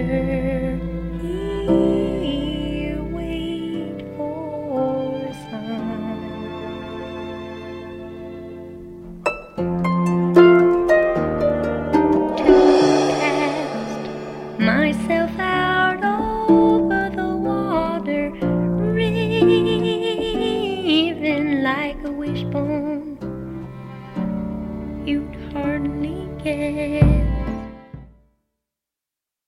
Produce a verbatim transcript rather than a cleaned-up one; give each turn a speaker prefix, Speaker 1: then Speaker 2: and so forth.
Speaker 1: here wait for sun. To cast myself out over the water, raving like a wishbone you'd hardly get.